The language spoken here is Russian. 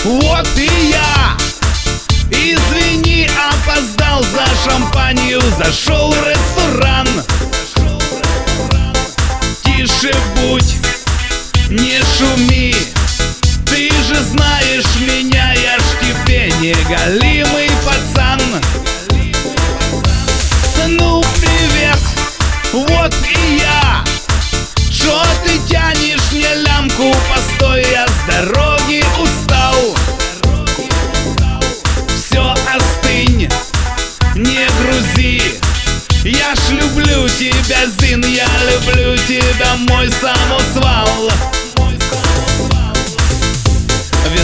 Вот и я. Извини, опоздал за шампанью, зашел в ресторан. Тише будь, не шуми, ты же знаешь меня, я ж тебе не голимый пацан. Ну привет, вот и я. Чё ты тянешь мне лямку? Постой, я с дороги устал. Все, остынь, не грузи. Я ж люблю тебя, Зин, я люблю тебя, мой самый